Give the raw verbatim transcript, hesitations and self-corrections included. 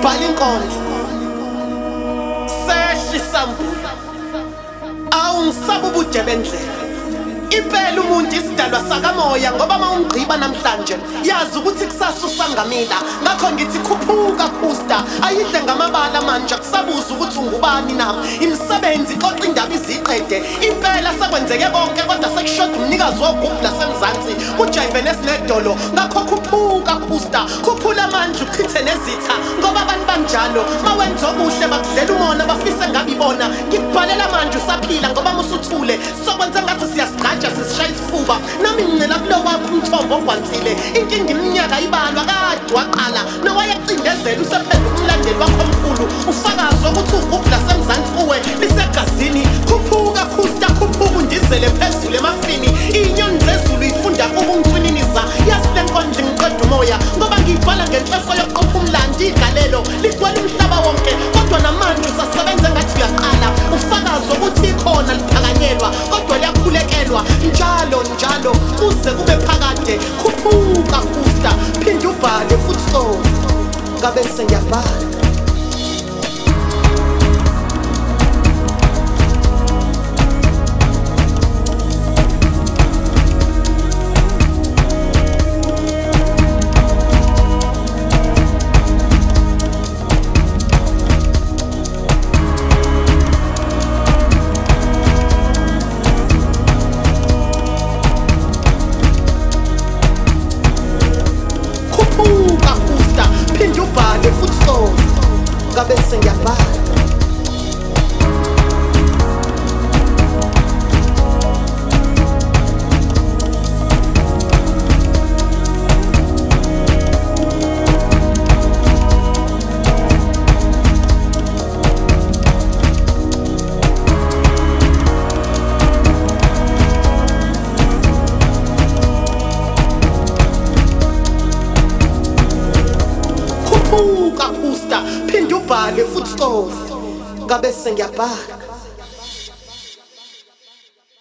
bhala inkondlo sehli sambulo awungisaba ubude bendlela impela umuntu isidalwa sakamoya ngoba mawungqiba namhlanje yazi ukuthi kusasa usangamila ngakho ngithi khuphuka booster ayidle ngamabala manje kusabuza ukuthi ungubani nami imisebenzi ixoxa indaba iziqede impela sekwenzeke konke kodwa sekushoda umnikazi wogubhu lasemzansi kujive nesinedolo ngakho khuphuka booster khuphula amandla uchithe nezitha ngoba abantu banjalo mawenza obuhle bakudlela umona bafise ngabibona ngikubhalela manje usaphila ngoba musuthule sokwenza ngathi siyasiqhaja sisishaya isifuba nami ngicela kulo wakho umthombo ogwansile inkinga iminyaka ibalwa kade waqala nowayecindezela usephendula umlandeli wakho omkhulu ufakazi ukuthi ugubhu lasemzansi kuwe lisegazini khuphuka booster khuphuka undizele phezulu emafini inyoni zezulu ifunda ukungcwininisa yazi lenkondlo ngiqeda umoya ngoba ngibhala ngenhloso yokuqopha umlandi igalelo ligcwele umhlaba wonke kodwa namanje usasebenza ngathi uyaqala ufakazi ukuthi ikhona liphakanyelwa kodwa liyakhulekelwa njalo njalo kuze kube phakade khuphuka booster phinda ubhale futhi so ngabe sengiyabhala ngabe sengiyabhala khuphuka booster phinda ubhale futhi so ngabe sengiyabhala